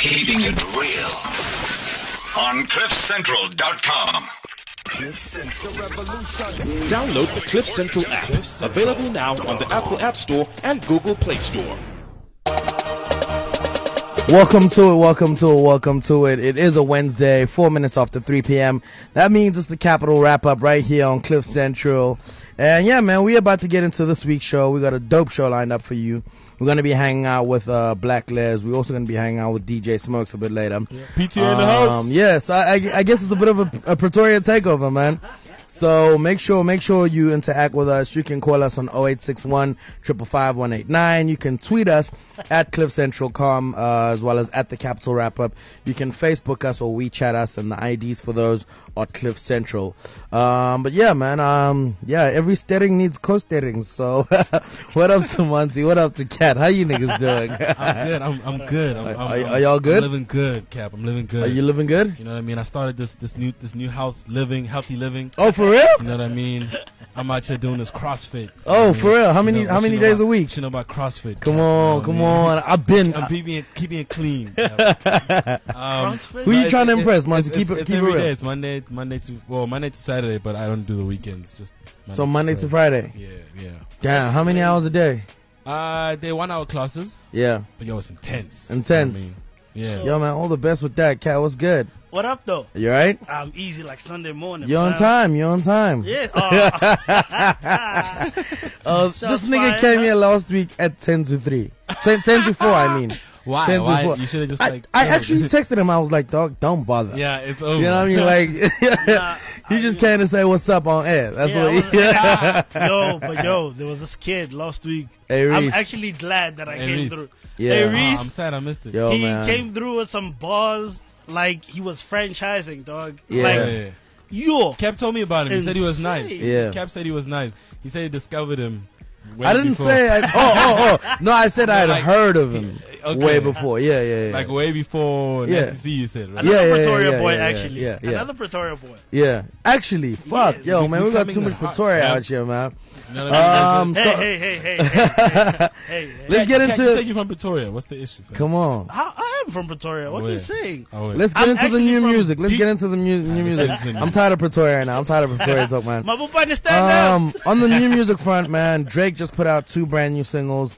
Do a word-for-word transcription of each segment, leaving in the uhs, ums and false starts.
Keeping it real on cliff central dot com. Download the Cliff Central app. Available now on the Apple App Store and Google Play Store. Welcome to it, welcome to it, welcome to it. It is a Wednesday, four minutes after three p.m. That means it's the Capital Wrap-Up right here on Cliff Central. And yeah, man, we're about to get into this week's show. We got a dope show lined up for you. We're going to be hanging out with uh, Black Les. We're also going to be hanging out with D J Smokes a bit later. Yeah. P T A um, in the house. Yes, I, I, I guess it's a bit of a, a Pretoria takeover, man. So make sure make sure you interact with us. You can call us on oh eight six one, five five five, one eight nine. You can tweet us at Cliff Central dot com uh, as well as at the Capital Wrap Up. You can Facebook us or WeChat us, and the I Ds for those are Cliff Central. Um, but yeah, man, um, yeah, every steering needs co-steering. So what up to Monty? What up to Kat? How you niggas doing? I'm good. I'm, I'm good. I'm, are, I'm, are, I'm, are y'all good? I'm living good, Cap. I'm living good. Are you living good? You know what I mean? I started this this new this new health living, healthy living. Oh, for real? You know what I mean? I'm out here doing this CrossFit. Oh, for real? How you many know, how many you know days about, a week? You know about CrossFit. Come Cap, on, you know come I mean? on. I've been. I'm keeping it keeping it clean. um, Who you trying to impress, man? To It's, keep it it's keep it every real. day. It's Monday Monday to well Monday to Saturday, but I don't do the weekends. Just Monday So Monday to Friday. Yeah, yeah. Damn, how many hours a day? Uh, they're one hour classes. Yeah. But yo, it's intense. Intense. You know what I mean? Yeah. Yo, man, all the best with that, Cat. What's good? What up, though? You right? I'm easy like Sunday morning. You're on man. time. You're on time. Yeah. Oh. uh, this Shots nigga fired, came man. here last week at ten to three. ten, ten to four, I mean. Why? ten to Why? four. You should have just I, like. I yo. actually texted him. I was like, dog, don't bother. Yeah, it's over. You know what I mean? Like, Nah, he I- just came to say what's up on air. That's yeah, what I he. was- yo, but yo, there was this kid last week. Hey, I'm Reese. actually glad that I Hey, came Reese. through. Yeah. Hey, Oh, Reese, I'm sad I missed it. Yo, he man. came through with some bars like he was franchising, dog. Yeah. Like, yeah. yo. Cap told me about him. He said he was nice. Insane. Yeah. Cap said he was nice. He said he discovered him. way I didn't before. say. I, oh, oh, oh. No, I said I had Like- heard of him Okay. way before. Yeah, yeah, yeah. Like way before Yeah. Nasty C, you said, right? Yeah, Another yeah, Pretoria yeah, boy, yeah, yeah, actually. yeah, yeah. Another Pretoria boy. Yeah, actually, fuck, Yeah, yo, we- man, we we got coming too in much hot, Pretoria yeah. out here, man. You know what I Um, mean? so- Hey, hey, hey, hey, hey, hey, hey, hey. Let's get Cap, into- You said you're from Pretoria. What's the issue? Fam? Come on, How, I am from Pretoria. What Oh, are you yeah. saying? Oh, wait. let's get I'm into the actually new from music. Let's deep- get into the mu- new music. listen. I'm tired of Pretoria now. I'm tired of Pretoria talk, man. My boy, stand Um, up. on the new music front, man, Drake just put out two brand new singles.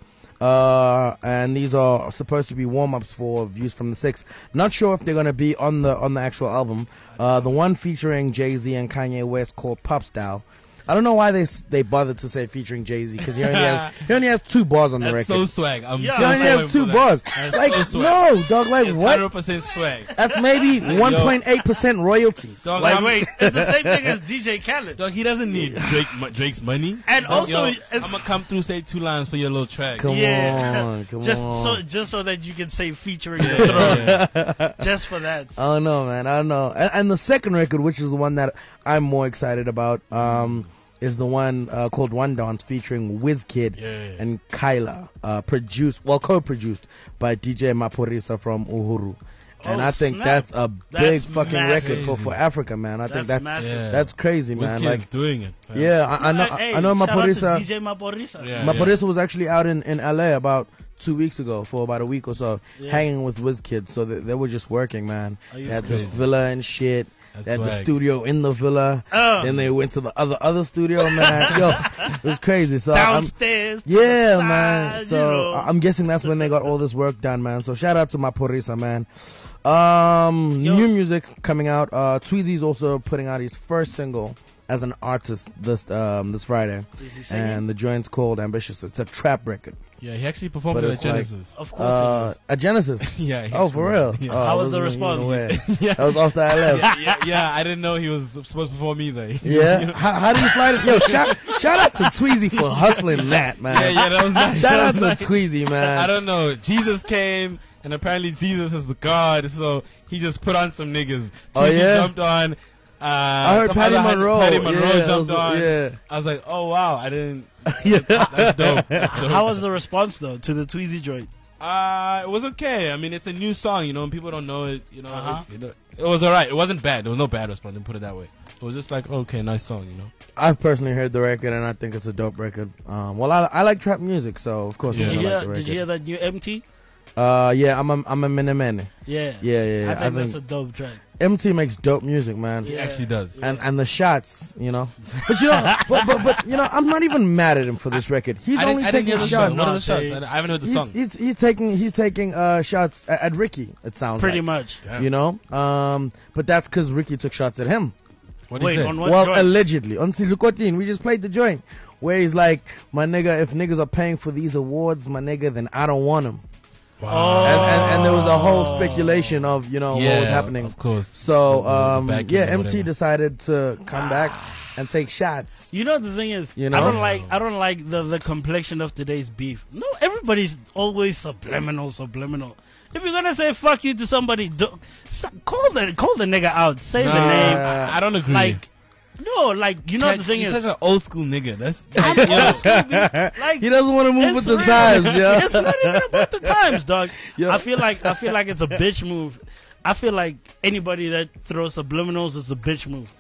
Uh, and these are supposed to be warm-ups for Views from the Six. Not sure if they're gonna be on the on the actual album. Uh, the one featuring Jay-Z and Kanye West called Pop Style. I don't know why they s- they bothered to say featuring Jay-Z because he only has he only has two bars on the That's record. so swag. I'm Yeah. so he only for has two that. bars. That's Like so swag. no, dog. Like It's what? one hundred percent swag. That's maybe Yo. one point eight percent royalties. Dog, Like, I'm- wait, it's the same thing as D J Khaled. Dog, he doesn't need Drake mo- Drake's money. And Dog, also, yo, it's- I'm gonna come through, say two lines for your little track. Come yeah, on, come just on. so just so that you can say featuring Yeah, the throne, yeah. just for that. I don't know, man. I don't know. And, and the second record, which is the one that I'm more excited about, um, is the one uh, called One Dance featuring Wizkid Yeah, yeah. and Kyla, uh, produced, well, co-produced by D J Maporisa from Uhuru. And Oh, I think snap. that's a big That's fucking massive. record for, for Africa, man. I think That's that's massive. Yeah. that's crazy, man. Wizkid's Like, doing it. fam. yeah, I, I know, Hey, I know shout out to Maporisa. D J Maporisa. Yeah. Maporisa was actually out in, in L A about two weeks ago for about a week or so, Yeah. hanging with Wizkid. So they, they were just working, man. Are They you had this crazy? villa and shit. That's They had the swag. studio in the villa. Oh. Then they went to the other other studio, man. Yo, it was crazy. So I'm, Downstairs. to yeah, the man. side, So you know. I- I'm guessing that's when they got all this work done, man. So shout out to Maporisa, man. Um, Yo. new music coming out. Uh, Tweezy's also putting out his first single as an artist this um this Friday, Is he singing? and the joint's called Ambitious. It's a trap record. Yeah, he actually performed But it at it's like- Genesis. Of course. Uh, it is. at Genesis. Yeah. he Oh, for real? Yeah. Oh, How I was the wasn't even response? aware. Yeah. That was after I left. yeah, yeah, yeah, I didn't know he was supposed to perform either. Yeah. How, how do you slide it? Yo, shout, shout out to Tweezy for hustling that, man. Yeah, yeah, that was nice. Shout That out was to nice. Tweezy, man. I don't know. Jesus came, and apparently Jesus is the God, so he just put on some niggas. Oh, Tweezy yeah? jumped on. Uh, I heard some Patty other- Monroe. Patty Monroe Yeah, jumped I was- on. yeah. I was like, oh wow, I didn't. Yeah. That's dope. That's dope. How was the response though to the Tweezy joint? Uh, it was okay. I mean, it's a new song, you know, and people don't know it. You know, Uh-huh. it's, you know it was alright. It wasn't bad. There was no bad response. Didn't put it that way. It was just like, okay, nice song, you know. I've personally heard the record, and I think it's a dope record. Um, well, I, I like trap music, so of course Yeah. I'm Did gonna you like hear? the Did you hear record. that new M T? Uh, yeah, I'm a, I'm a Minimene. Yeah. Yeah, yeah, yeah. I think I that's think- a dope track. M T makes dope music, man. He Yeah. actually does. And and the shots, you know. But you know, but, but but you know, I'm not even mad at him for this record. He's I didn't, only I didn't taking hear the shots. song. What are the No, shots? they- I I haven't heard the He's, song. he's he's taking he's taking uh shots at, at Ricky. It sounds Pretty like, much. Damn. you know. Um, but that's because Ricky took shots at him. What did he Wait, say? on what well, joint? allegedly on Silukotin, we just played the joint where he's like, "My nigga, if niggas are paying for these awards, my nigga, then I don't want them." Oh. And, and and there was a whole speculation of you know yeah, what was happening. Of course. So The- the- the um, backing yeah, or M T whatever. decided to come back and take shots. You know the thing is, You I know? don't like I don't like the the complexion of today's beef. No, everybody's always subliminal, subliminal. If you're gonna say fuck you to somebody, do, so, call the call the nigga out, say the Nah, name. I, I don't agree. Like, no, like you know the thing He's is, such an old school nigga. That's I'm like, yo, old school, dude. Like, He doesn't want to move it's with the real. times, yeah. It's not even about the times, dog. Yeah. I feel like I feel like it's a bitch move. I feel like anybody that throws subliminals is a bitch move.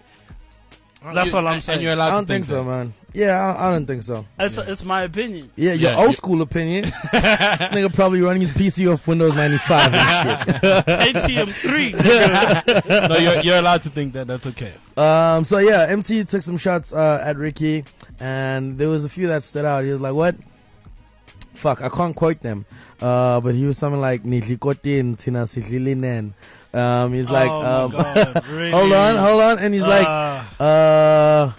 That's you- all I'm and saying. you're I allowed don't to think so, that. man. Yeah, I, I don't think so. It's it's my opinion. Yeah, your Yeah, old you- school opinion. Nigga probably running his P C off Windows ninety-five and shit. A T M three. nigga. No, you're, you're allowed to think that. That's okay. Um, so yeah, M T took some shots uh, at Ricky, and there was a few that stood out. He was like, "What? Fuck, I can't quote them." Uh, but he was something like "Nidlikotin tina sihlilinen." Um, he's like, Oh my um, God, really? "Hold on, hold on," and he's like, Ah. uh.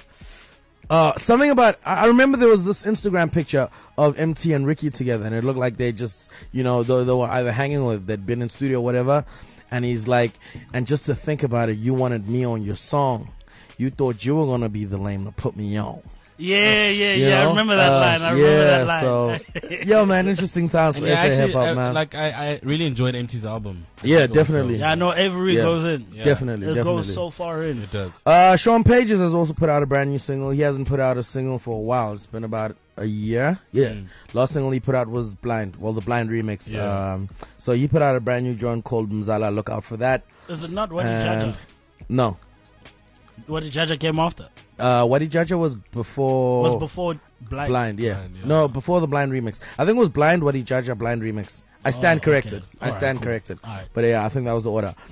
Uh, something about I I remember there was this Instagram picture of M T and Ricky together, and it looked like they just, you know, they, they were either hanging or they'd been in studio or whatever. And he's like, and just to think about it, you wanted me on your song. You thought you were gonna be the lame to put me on. Yeah, yeah, You yeah. I know? remember that Uh, line. I remember yeah, that line. so yo, man, interesting times for And yeah, S A actually, hip hop, uh, man. like I, I really enjoyed M T's album. Yeah, Like, it was definitely. dope. Yeah, I know Avery Yeah. goes in. Yeah. definitely, It definitely. goes so far in. It does. Uh, Sean Pages has also put out a brand new single. He hasn't put out a single for a while. It's been about a year. Yeah. Mm. Last single he put out was Blind. Well, the Blind remix. Yeah. Um, so he put out a brand new joint called Mzala. Look out for that. Is it not Wadi And Jaja? no. Wadi Jaja came after. Uh, Wadi Jaja was before Was before Blind. Blind, yeah. Blind, yeah. No, before the Blind remix. I think it was Blind, Wadi Jaja, Blind remix. I stand Oh, corrected. okay. I Alright, stand cool. corrected. Alright. But yeah, I think that was the order.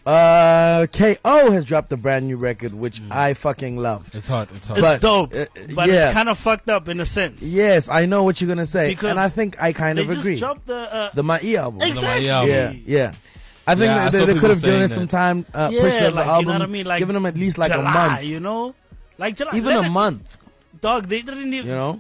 Uh, K O has dropped a brand new record, which Mm. I fucking love. It's hot. It's hot. It's But, dope, uh, but yeah. it's kind of fucked up in a sense. Yes, I know what you're gonna say, Because and I think I kind they of just agree. dropped the uh, The Mai album. exactly. album. Yeah, yeah. I think Yeah, I they, saw they people could have given saying it some that. time, uh, Yeah, pushed out the like, you know album, what I mean? Like, given them at least like July, a month, you know, like July. even let a it- month. Dog, they didn't even. You know,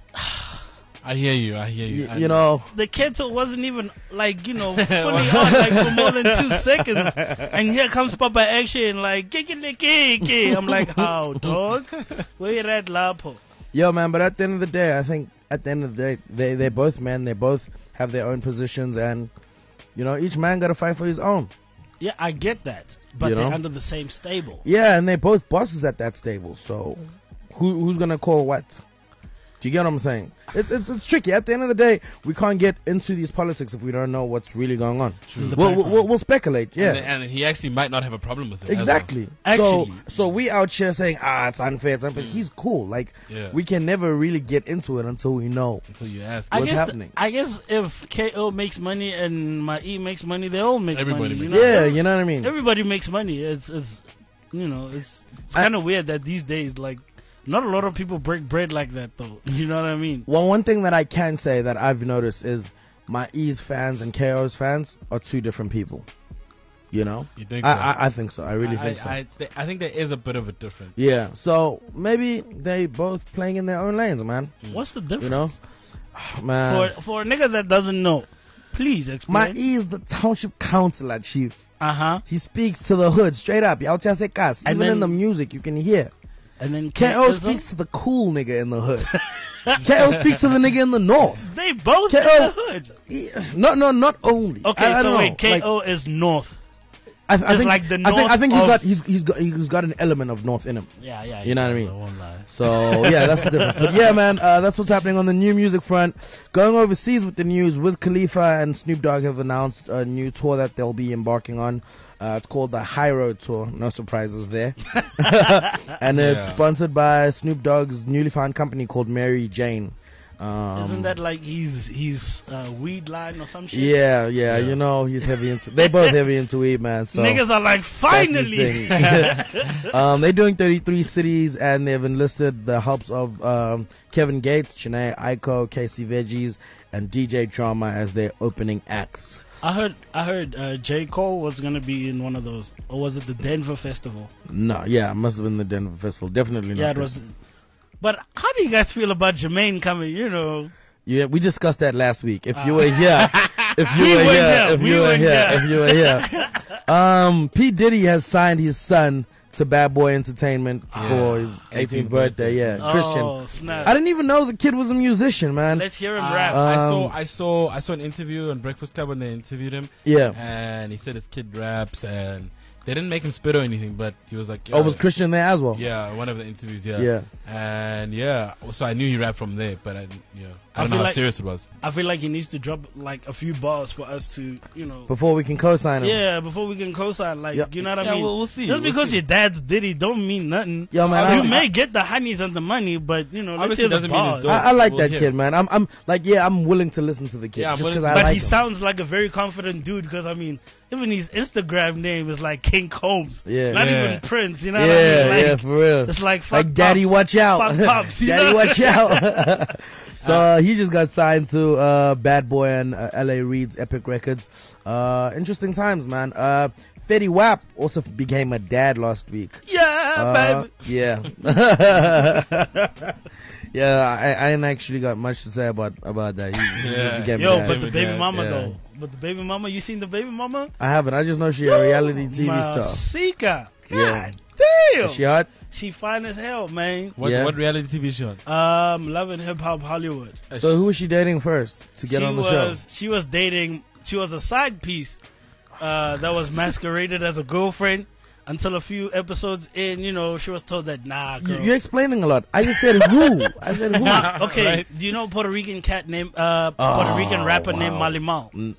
I hear you. I hear you. Y- I you know. The kettle wasn't even like you know fully on like for more than two seconds, and here comes Papa Action like kiki kiki. I'm like, how dog? Where you at, Lapo? Yo, man, but at the end of the day, I think at the end of the day, they they're both men. They both have their own positions, and you know, each man got to fight for his own. Yeah, I get that, but You they're know? under the same stable. Yeah, and they're both bosses at that stable. So, who who's gonna call what? Do you get what I'm saying? It's it's it's tricky. At the end of the day, we can't get into these politics if we don't know what's really going on. True. We'll, we'll we'll we'll speculate. Yeah. And, and he actually might not have a problem with it. as well. Exactly. Actually- so so we out here saying ah it's unfair, it's unfair. He's cool. Like Yeah. we can never really get into it until we know. Until you ask. I What's guess happening? I guess if K O makes money and my E makes money, they all make Everybody money. makes you know? Yeah, you know what I mean. Everybody makes money. It's it's you know it's it's I- kind of weird that these days like not a lot of people break bread like that though. You know what I mean? Well, one thing that I can say that I've noticed is my E's fans and K O's fans are two different people. You know, You think I, so? I I think so. I really I, think so. I, th- I think there is a bit of a difference. Yeah, so maybe they both playing in their own lanes, man. What's the difference? You know, man. For for a nigga that doesn't know, please explain. My E is the township councilor chief. uh huh. He speaks to the hood straight up. Out here say cast. And Even in then- the music, you can hear. And then K O K- speaks to the cool nigga in the hood. K O speaks to the nigga in the north. They both K O in the hood. He- no, no, not only. Okay, I, I so don't wait, know. K Like, O is north. I, th- I it's think, like the I think, I north think he's of- got he's he's got he's got an element of north in him. Yeah, yeah. You know what I yeah, mean? won't lie. So yeah, that's the difference. But yeah, man, uh, that's what's happening on the new music front. Going overseas with the news, Wiz Khalifa and Snoop Dogg have announced a new tour that they'll be embarking on. Uh, it's called the High Road Tour. No surprises there. And it's Yeah. sponsored by Snoop Dogg's newly found company called Mary Jane. Um, Isn't that like he's he's uh, weed line or some shit? Yeah, yeah, you know he's heavy into. They both heavy into weed, man. So Niggas are like, that's his finally. thing. um, they're doing thirty-three cities, and they've enlisted the helps of um, Kevin Gates, Chennai Aiko, Casey Veggies, and D J Drama as their opening acts. I heard I heard uh, J. Cole was gonna be in one of those, or was it the Denver Festival? No, yeah, it must have been the Denver Festival. Definitely not. Yeah, it this. was. But how do you guys feel about Jermaine coming? You know, Yeah, we discussed that last week. If you Ah. were here, if you We were weren't here, here. if We you were weren't here, here. if you were here. Um, P. Diddy has signed his son to Bad Boy Entertainment for his eighteenth birthday. Yeah, oh Christian. snap! I didn't even know the kid was a musician, man. Let's hear him Uh, rap. I saw, Um, I saw, I saw an interview on Breakfast Club when they interviewed him, Yeah. and he said his kid raps, and they didn't make him spit or anything, but he was like, Oh, was Christian there as well? Yeah, one of the interviews, yeah. Yeah. And yeah, so I knew he rapped from there, but I, didn't- yeah, I I don't know feel how like- serious it was. I feel like he needs to drop like a few bars for us to, you know. Before we can co-sign him. Yeah, before we can co-sign, like, Yeah. you know what Yeah, I mean? we'll- we'll see, Just we'll because see. your dad's Diddy don't mean nothing. Yo, man, you I- may get the honeys and the money, but you know, let's Obviously hear the doesn't mean it's bars. dope. I, I like We'll that hear. kid, man. I'm, I'm like, yeah, I'm willing to listen to the kid Yeah, I'm just willing because to- I But like he him. sounds like a very confident dude because I mean, even his Instagram name is like King Combs. Yeah. Not Yeah. even Prince. You know yeah, what I mean? Like, yeah, for real. it's like fuck Like, Daddy, pops. watch out. Fuck pops, you Daddy, know? watch out. So uh, he just got signed to uh, Bad Boy and uh, L A Reid's Epic Records. Uh, interesting times, man. Uh, Fetty Wap also f- became a dad last week. Yeah, Uh, baby. yeah. yeah, I, I ain't actually got much to say about about that. He, he Yeah. just became a Yo, dad. but the baby Yeah. mama Yeah. though. But the baby mama, you seen the baby mama? I haven't. I just know she's a reality T V star. Masika. God Yeah. damn. Is she hot? She fine as hell, man. What, Yeah. what reality T V show? Um, Love and Hip Hop Hollywood. So who was she dating first to get she on the was she was dating. She was a side piece uh, that was masqueraded as a girlfriend until a few episodes in. You know, she was told that nah, show? girl. You, you're explaining a lot. I just said who. I said who. Ah, okay, Right. do you know Puerto Rican cat named uh, Puerto Oh, Rican rapper wow. named Molly Mall? N-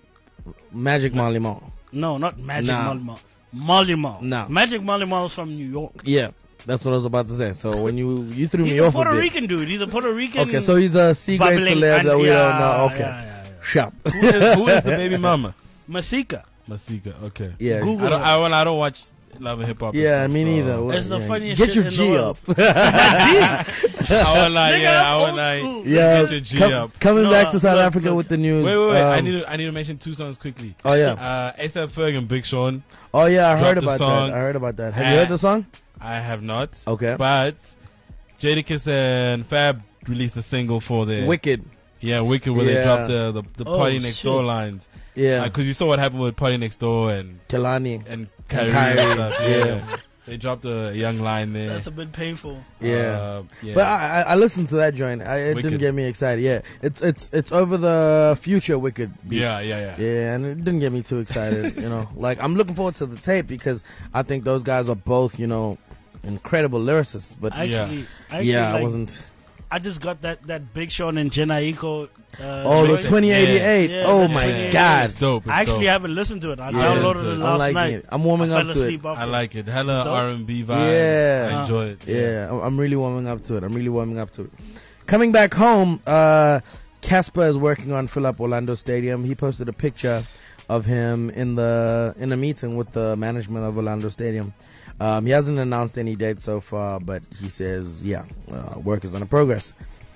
Magic Molly Mall. No, not Magic Nah. Molly Mall. Molly Mall. Nah. Magic Molly Mall is from New York. Yeah, that's what I was about to say. So when you you threw He's me a off Puerto a bit. Rican dude. He's a Puerto Rican. Okay, so he's a C grade bubbling celeb that and- we yeah, don't know. Okay, yeah, yeah, yeah. shop. Who is, who is the baby mama? Masika. Masika. Okay. Yeah, Google I don't. her. I, well, I don't watch Love and Hip Hop. and yeah, stuff, me so- neither. Well, It's the yeah. funniest Get shit your in the G world. up. I won't lie. Nigga, Yeah, I'm I won't old lie. school. Yeah, Get your G com- up. coming No, back to South look, Africa look. with the news. Wait, wait, wait. I um, need to, I need to mention two songs quickly. Oh yeah, Uh, A$AP Ferg and Big Sean. oh yeah. I dropped heard the about song. that. I heard about that. Have you Uh, heard the song? I have not. Okay. But Jadakiss and Fab released a single for their Wicked. Yeah, Wicked, where Yeah. they dropped the the, the Oh, Party Next shit. Door lines. Yeah, Because you saw what happened with Party Next Door and Kelani. and Kyrie, Kyrie, and stuff. Yeah. yeah. They dropped a young line there. That's a bit painful. Yeah. Uh, yeah. But I, I I listened to that joint. I, it Wicked. didn't get me excited. Yeah, it's it's it's over the Future Wicked beat. yeah, yeah, yeah. Yeah, and it didn't get me too excited. You know, like I'm looking forward to the tape because I think those guys are both, you know, incredible lyricists. But I Yeah. Actually, I actually yeah, I like- wasn't. I just got that that Big Sean and Jen Aiko. Uh, Oh, the joint. twenty eighty-eight. Yeah, oh the my twenty eighty-eight. God. It's dope. It's I actually dope. haven't listened to it. I Yeah. downloaded it I'm last liking night. it. I'm warming I up fell to it. asleep after. I like it. Hella Dope. R and B vibe. Yeah. I enjoy it. Yeah, I'm- I'm really warming up to it. I'm really warming up to it. Coming back home, uh, Casper is working on Fill Up Orlando Stadium. He posted a picture of him in the in a meeting with the management of Orlando Stadium. Um, he hasn't announced any date so far, but he says, yeah, uh, work is in progress.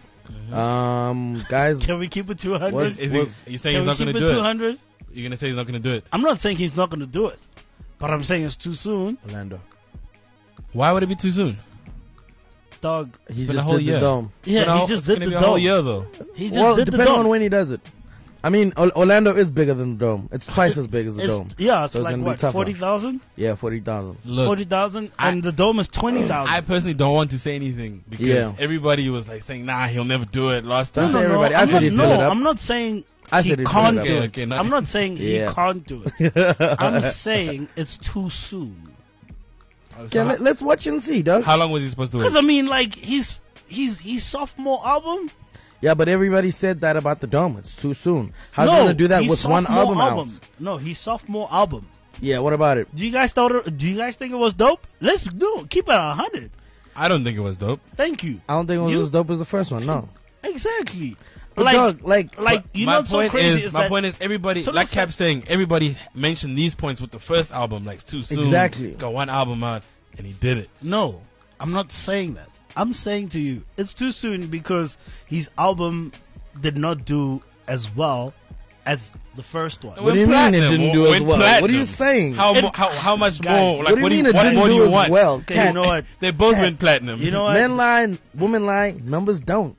Um, guys, Can we keep it two What's- hundred? Is he, Was- you saying Can he's we not going keep to it do two it? hundred? You're going to say he's not going to do it? I'm not saying he's not going to do it, but I'm saying it's too soon, Orlando. Why would it be too soon? dog. He been just a whole did year. the dome. Yeah, But he how- just it's did gonna the be a whole dome. year though. He just Well, did the depending dome. on when he does it. I mean, Or- Orlando is bigger than the dome. It's twice as big as the It's- dome. Yeah, it's So it's like gonna be what, tougher. forty thousand? Yeah, forty thousand. Look, forty thousand, I- and the dome is twenty thousand. I personally don't want to say anything because Yeah. everybody was like saying, "Nah, he'll never do it." Last Don't time, say everybody. I I'm said not, he'd no, fill it up. I'm not saying I he said he'd fill can't it up. do Okay, it. okay, not- I'm not saying he Yeah. can't do it. I'm saying it's too soon. So Okay, how, let, let's watch and see, dog. how long was he supposed to wait? Because I mean, like he's he's he's sophomore album. Yeah, but everybody said that about the dome. It's too soon. How's no, he gonna do that he's with one sophomore album, out? No, he's sophomore album. Yeah, what about it? Do you guys thought? it- Do you guys think it was dope? Let's do it. Keep it a hundred. I don't think it was dope. Thank you. I don't think it was You- as dope as the first one. No. Exactly. But like, dog, like, like you my know, what's so point crazy is, is my that point is, everybody, So like listen- kept saying, everybody mentioned these points with the first album, like it's too soon. Exactly. He's got one album out, and he did it. no, I'm not saying that. I'm saying to you, it's too soon because his album did not do as well as the first one. What do you mean it Platinum, didn't do as went well? platinum. What are you saying? How It- mo- how how much Guys, more? what Like do you what do mean you, it what, didn't what do do you as want? well? Okay, Cat, you know what? They both Cat. went platinum. You know what? Men lie, women lie, numbers don't.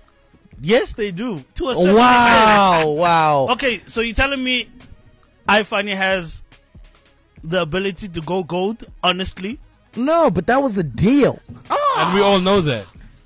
Yes, they do. To a certain Wow, wow. extent. Okay, so you're telling me iFunny has the ability to go gold? Honestly. No, but that was a deal. And we all know that.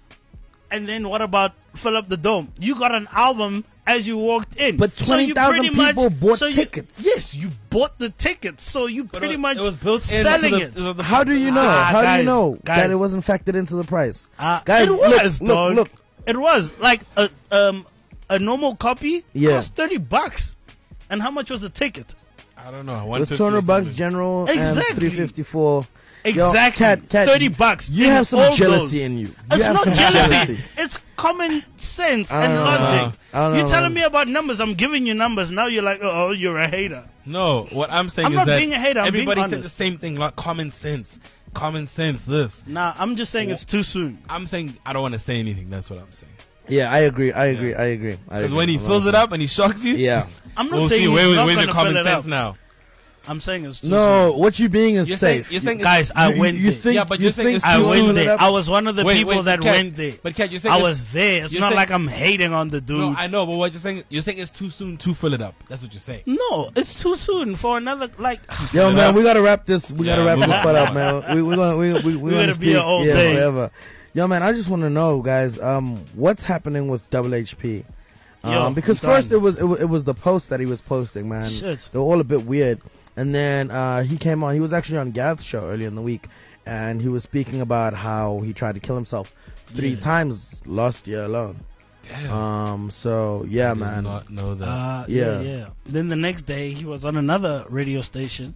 And then what about Fill Up the Dome? You got an album as you walked in. But So you twenty thousand pretty much- people bought so you- tickets. yes, you bought the tickets. So you pretty it, much it was built in selling to the, it. to the- How do you know? Ah, How do guys, you know guys. that it wasn't factored into the price? Uh, Guys, it was, look, dog. look, look. It was like a um a normal copy Yeah. cost thirty bucks. And how much was the ticket? I don't know. It was one fifty two hundred or bucks something. general and Exactly. three fifty-four. Exactly. Cat, Cat, thirty bucks. You in have some all jealousy those. in you. You It's have not some jealousy. It's common sense I and don't know, logic. I don't know, You're telling man. me about numbers. I'm giving you numbers. Now you're like, oh, you're a hater. No, what I'm saying I'm is not that being a hater, I'm being everybody said the honest. same thing, like common sense. Common sense, this. Nah, I'm just saying it's too soon. I'm saying I don't want to say anything. That's what I'm saying. Yeah, I agree. I agree. Yeah. I agree. Because when he fills it up and he shocks you, Yeah. I'm not we'll saying see. he's Where, not where's gonna your common fill it sense up. now? I'm saying it's too No, soon. what you being is You're saying, safe. you're saying Guys, I you, went you there. think, Yeah, but you you're saying think it's I too too went soon there. it up? I was one of the Wait, people wait, that Kat, went there. But Kat, you're saying I it's- was there. It's you're not saying- like I'm hating on the dude. No, I know, but what you're saying, you're saying it's too soon to fill it up. That's what you're saying. No, it's too soon for another like. Yo, man, we gotta wrap this. We gotta Yeah, wrap move this on. part up, man. We we gonna we we we We're gonna gonna speak, be here all yeah, day. forever. Yo, man, I just want to know, guys, um, what's happening with Double H P? Um, Yo, because I'm first done. it was, it was it was the post that he was posting, man. Shit. They were all a bit weird, and then uh, he came on. He was actually on Gath's show earlier in the week, and he was speaking about how he tried to kill himself three Yeah. times last year alone. Damn. Um, so yeah, I did man. not know that. Uh, Yeah. yeah. yeah, Then the next day he was on another radio station,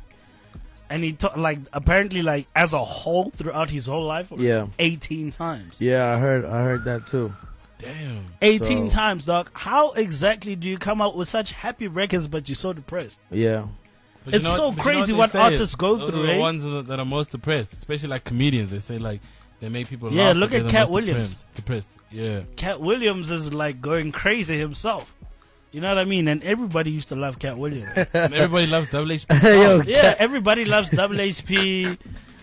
and he ta- like apparently like as a whole throughout his whole life, it was Yeah. eighteen times. Yeah, I heard I heard that too. Damn. eighteen So- times, dog. How exactly do you come out with such happy records but you're so depressed? Yeah. But It's you know so but you know crazy they what say? artists go Those through, are the eh? ones that that are most depressed, especially like comedians. They say like they make people Yeah, laugh. look but at they're the Cat most Williams. Depressed. depressed. Yeah. Cat Williams is like going crazy himself. You know what I mean? And everybody used to love Cat Williams. And everybody loves Double H P. Yo, Yeah, Cat- everybody loves Double H P,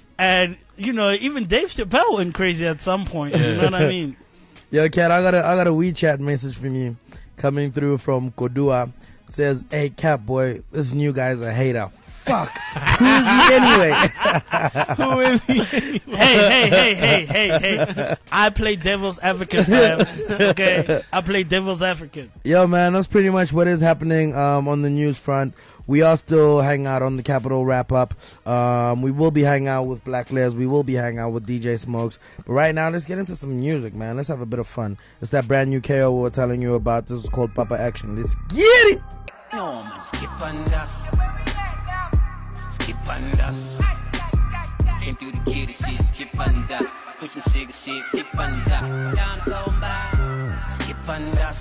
and you know even Dave Chappelle went crazy at some point. You know what I mean? Yo, Cat, I got a I got a WeChat message from you coming through from Kodua. It says, "Hey, Cat boy, this new guy's a hater. Fuck, who is he anyway?" Who is he? Hey, hey, hey, hey, hey, hey! I play devil's advocate, fam. Okay, I play devil's advocate. Yo, man, that's pretty much what is happening um, on the news front. We are still hanging out on the Capitol wrap up. Um, we will be hanging out with Black Les. We will be hanging out with D J Smokes. But right now, let's get into some music, man. Let's have a bit of fun. It's that brand new K O we were telling you about. This is called Papa Action. Let's get it. No man, skip and dust. Skip and dust. Came through the kitty shit, skip and dust. Push some sugar shit, skip and dust. Downtown bar, skip and dust.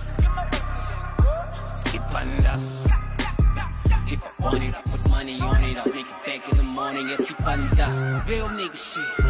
Skip and dust. If I want it, I put money on it. I'll make it back in the morning, yeah, skip and dust. Real nigga shit.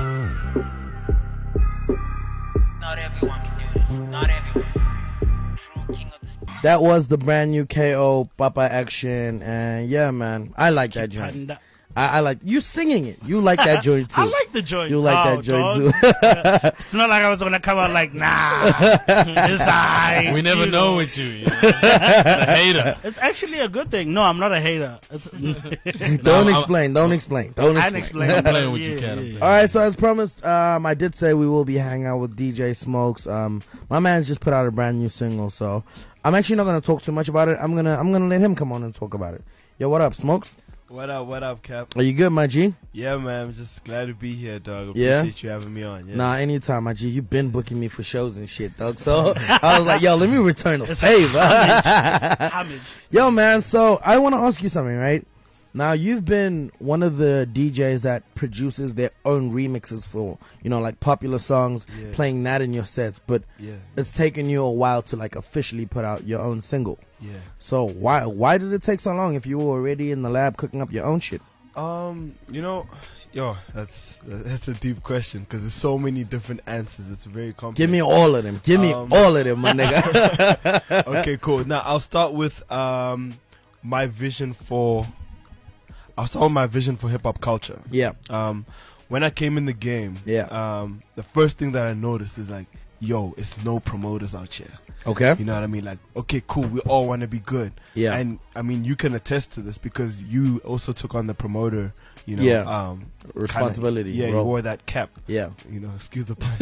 Not everyone can do this. Not everyone. True king of the street. That was the brand new K O Papa Action. And yeah, man, I like that joint. Panda. I, I like you singing it. You like that joint too. I like the joint. You like Oh, that joint dog. too. It's not like I was gonna come out like, nah, it's alright. We never you know with you. you know? A hater. It's actually a good thing. No, I'm not a hater. It's Don't I'm- explain. Don't explain. Don't I explain. didn't explain. I'm playing with you, Yeah, Cat. I'm yeah. playing. All right, so as promised, um, I did say we will be hanging out with D J Smokes. Um, my man's just put out a brand new single, so I'm actually not gonna talk too much about it. I'm gonna I'm gonna let him come on and talk about it. Yo, what up, Smokes? What up, what up, Cap? Are you good, my G? Yeah, man, I'm just glad to be here, dog. Yeah? Appreciate you having me on. Yeah. Nah, anytime, my G. You've been booking me for shows and shit, dog. So I was like, yo, let me return a favor. Homage. Yo, man. So I want to ask you something, right? Now, you've been one of the D Js that produces their own remixes for, you know, like popular songs, Yeah. playing that in your sets, but Yeah. it's taken you a while to like officially put out your own single. Yeah. So why why did it take so long if you were already in the lab cooking up your own shit? Um, you know, yo, that's that's a deep question because there's so many different answers. It's very complex. Give me all of them. Give me Um, all of them, my nigga. Okay, cool. Now I'll start with um my vision for. I'll start with my vision for hip hop culture. Yeah. Um, when I came in the game, Yeah. Um, the first thing that I noticed is like, yo, it's no promoters out here. Okay. You know what I mean? Like, okay, cool. We all want to be good. Yeah. And I mean, you can attest to this because you also took on the promoter. You know. Yeah. Um, Responsibility, Kinda, yeah. role. You wore that cap. Yeah. You know, excuse the pun.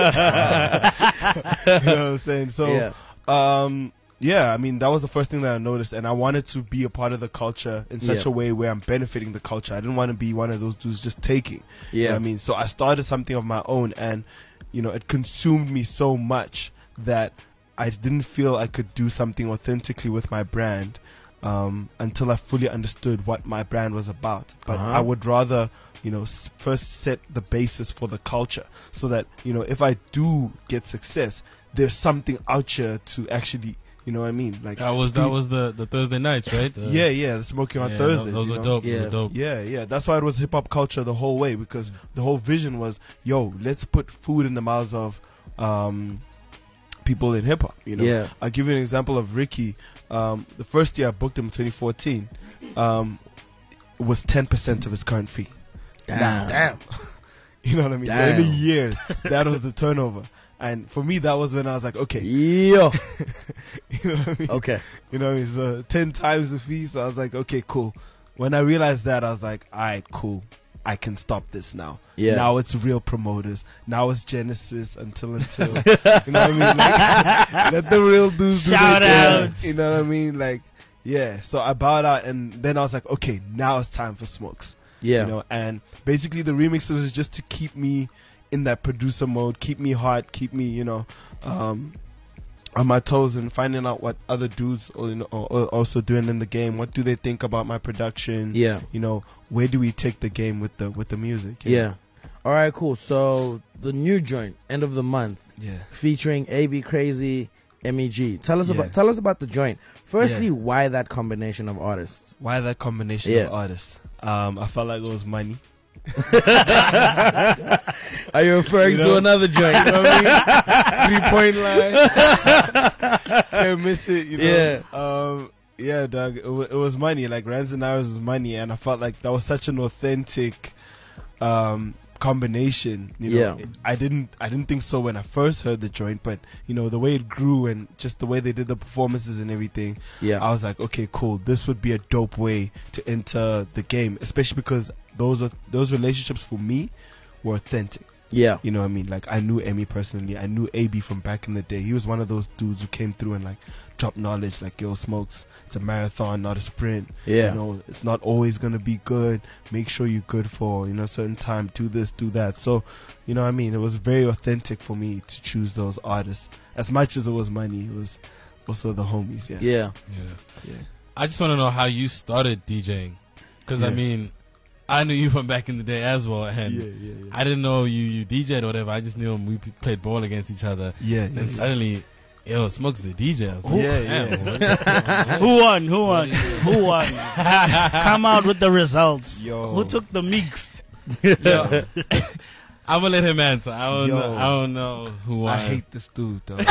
you know what I'm saying? So, Yeah. um, yeah, I mean, that was the first thing that I noticed, and I wanted to be a part of the culture in such Yeah. a way where I'm benefiting the culture. I didn't want to be one of those dudes just taking. You know Yeah. what I mean, so I started something of my own, and you know, it consumed me so much that I didn't feel I could do something authentically with my brand um, until I fully understood what my brand was about. But Uh-huh. I would rather, you know, s- first set the basis for the culture, so that you know, if I do get success, there's something out here to actually. You know what I mean? Like That was that was the, the Thursday nights, right? The- yeah, yeah. The smoking on yeah, Thursdays. Those you are know? dope. Those Yeah. are dope. Yeah, yeah. That's why it was hip hop culture the whole way, because the whole vision was, yo, let's put food in the mouths of um, people in hip hop. You know, Yeah. I'll give you an example of Ricky. Um, the first year I booked him in twenty fourteen, um, was ten percent of his current fee. Damn. Damn. You know what I mean? So in a Damn. year, that was the turnover. And for me, that was when I was like, okay. Yo. You know what I mean? Okay. You know, it's uh, ten times the fee. So I was like, okay, cool. When I realized that, I was like, all right, cool. I can stop this now. Yeah. Now it's real promoters. Now it's Genesis until until. You know what I mean? Like, let the real dudes do Shout their thing. out. You know what I mean? Like, yeah. So I bowed out, and then I was like, okay, now it's time for Smokes. Yeah. You know, and basically the remixes was just to keep me in that producer mode, keep me hot, keep me, you know, um, on my toes, and finding out what other dudes or, you know, are are also doing in the game. What do they think about my production? Yeah. You know, where do we take the game with the with the music? you know? Yeah. All right, cool. So the new joint, end of the month, Yeah. featuring A B Crazy, M E G. Tell us Yeah. about tell us about the joint. Firstly, Yeah. why that combination of artists? Why that combination Yeah. of artists? Um, I felt like it was money. Are you referring You to know- another joint? You know what I mean? Three point line. Can't miss it, you know. Yeah. Um, yeah, dog. It, w- it was money. Like Rands and Hours was money, and I felt like that was such an authentic um, combination. You know, Yeah. I didn't, I didn't think so when I first heard the joint, but you know, the way it grew and just the way they did the performances and everything. Yeah. I was like, okay, cool. This would be a dope way to enter the game, especially because those are those relationships for me were authentic. Yeah. You know what I mean? Like, I knew Emmy personally. I knew A B from back in the day. He was one of those dudes who came through and, like, dropped knowledge. Like, yo, Smokes, it's a marathon, not a sprint. Yeah. You know, it's not always going to be good. Make sure you're good for, you know, a certain time. Do this, do that. So, you know what I mean? It was very authentic for me to choose those artists. As much as it was money, it was also the homies, yeah. Yeah. Yeah. Yeah. I just want to know how you started DJing, because I Yeah. mean, I knew you from back in the day as well, and Yeah, yeah, yeah. I didn't know you you DJed or whatever. I just knew him. We p- played ball against each other. Yeah, And yeah, then yeah. suddenly, yo, Smokes the D J. I was like, Yeah, damn, yeah. what- Who won? Who won? Who won? Come out with the results. Yo. Who took the mix? Yo, I'm gonna let him answer. I don't Yo. know. I don't know who won. I hate this dude, though.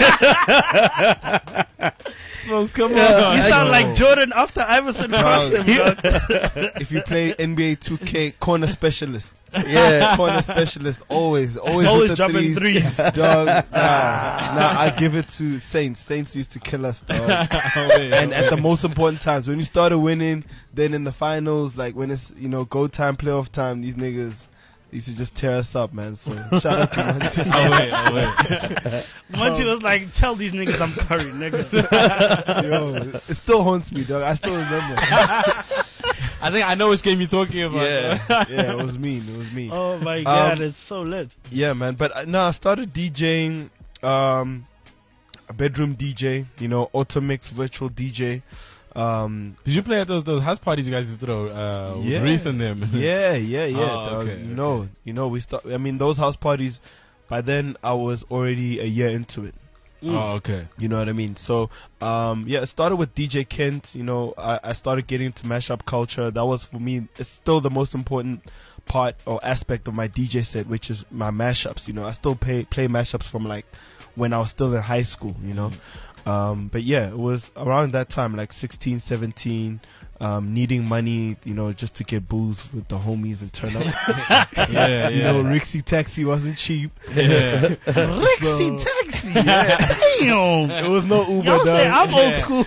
Smokes. Come Yeah. on. You I sound know. like Jordan after Iverson crossed him. dog. If you play N B A two K, corner specialist. Yeah. Corner specialist, always, always, Always with the dropping threes. Dog, nah, nah, I give it to Saints. Saints used to kill us, dog. Oh, wait, And oh, at the wait. most important times, when you started winning, then in the finals, like when it's, you know, go time, playoff time, these niggas used to just tear us up, man. So shout out to Monty. Oh wait, oh wait. Monty was like, tell these niggas I'm curry, nigga. Yo, it still haunts me, dog. I still remember. I think I know which game you're talking about. yeah, yeah, it was mean. It was mean. Oh my god, Um, it's so lit. Yeah, man. But uh, no, I started DJing, um, a bedroom D J, you know, auto mix virtual D J, Um, Did you play at those those house parties you guys used to throw? Uh, Yeah. with Reese and them. yeah, yeah, yeah. Oh, Uh, okay, you know, you know, we start. I mean, those house parties. By then, I was already a year into it. Oh, okay. You know what I mean? So, um, yeah, it started with D J Kent. You know, I, I started getting into mashup culture. That was for me. It's still the most important part or aspect of my D J set, which is my mashups. You know, I still pay, play mashups from like when I was still in high school. You know, um, but yeah, it was around that time, like sixteen, seventeen. Um, needing money, you know, just to get booze with the homies and turn up. Yeah, You yeah. know, Rixie Taxi wasn't cheap. Yeah. Rixie So- Taxi. Yeah. Damn. It was no Uber, Y'all say dog. I'm old school.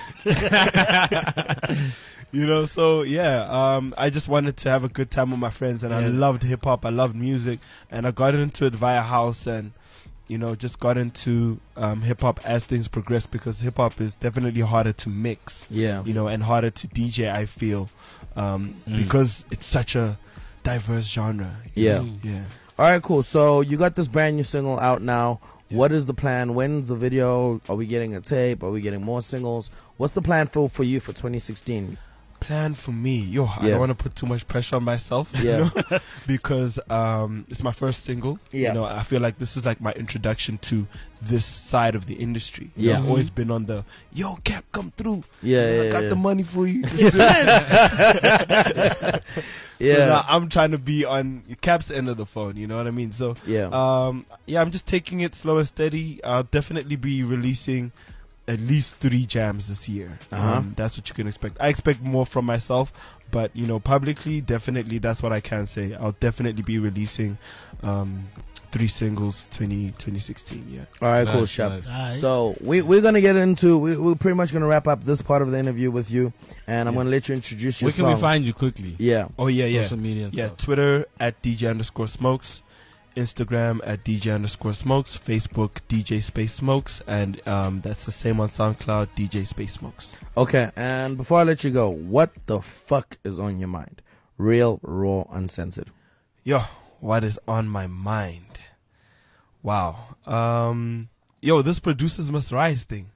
You know, so yeah, um, I just wanted to have a good time with my friends, and I Yeah. loved hip hop, I loved music, and I got into it via house, and you know, just got into um, hip hop as things progressed, because hip hop is definitely harder to mix, Yeah. you know, and harder to D J. I feel, um, Mm. because it's such a diverse genre. you Yeah. know? yeah. All right, cool. So you got this brand new single out now. What is the plan? When's the video? Are we getting a tape? Are we getting more singles? What's the plan for for you for twenty sixteen? Plan for me, yo, I Yeah. don't want to put too much pressure on myself, you Yeah. know, because um, it's my first single. Yeah. You know, I feel like this is like my introduction to this side of the industry. You Yeah. know, I've always been on the, yo, Cap, come through. Yeah, You know, yeah, I got yeah. the money for you. Yeah. So now I'm trying to be on Cap's end of the phone, you know what I mean? So, Yeah. um, yeah, I'm just taking it slow and steady. I'll definitely be releasing at least three jams this year. Uh-huh. Um, that's what you can expect. I expect more from myself, but you know, publicly, definitely, that's what I can say. I'll definitely be releasing um, three singles, twenty, twenty sixteen. Yeah. All right, cool, Nice, Shep. nice. Alright. So we we're gonna get into we we're pretty much gonna wrap up this part of the interview with you, and I'm Yeah. gonna let you introduce your Where can song. we find you quickly? Yeah. Oh yeah, yeah, Social media and yeah. stuff. Twitter at D J underscore smokes, Instagram at D J underscore smokes, Facebook D J space smokes, and um, that's the same on SoundCloud, D J space smokes. Okay. And before I let you go, what the fuck is on your mind? Real, raw, uncensored. Yo, what is on my mind? Wow. Um, yo, this producers must rise thing.